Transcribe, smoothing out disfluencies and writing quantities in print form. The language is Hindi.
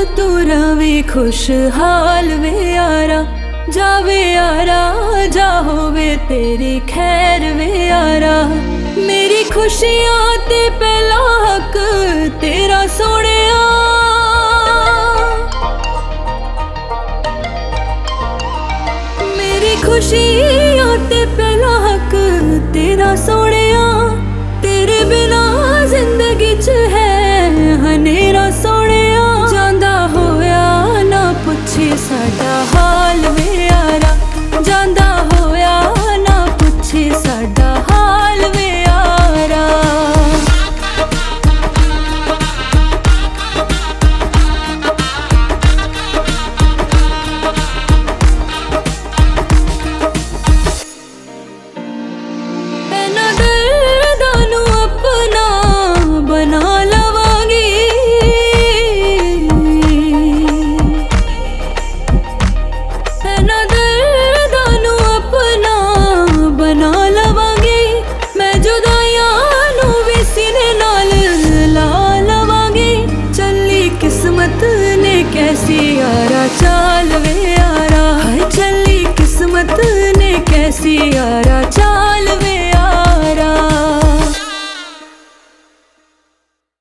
तू रवे खुशहाल वे यारा, जावे यारा जा होवे तेरी खैर वे यारा। मेरी खुशियां ते पहला हक तेरा सोनिया, मेरी खुशियां ते पहला हक तेरा सोनिया। तेरे बिना जिंदगी च है हनेरा सोनिया, जांदा होया ना पुछे साडा हाल वे यारा, जांदा होया ना पुछे साडा हाल वे यारा। ऐना दर्दां नूं अपना बना लवांगी, ऐना दर्दां नूं अपना बना लवांगी। मैं जुदाइयां नूं भी सीने नाल ला लवांगी। चली किस्मत ने कैसी यारा चाल वे यारा, हाय चली किस्मत ने कैसी यारा चाल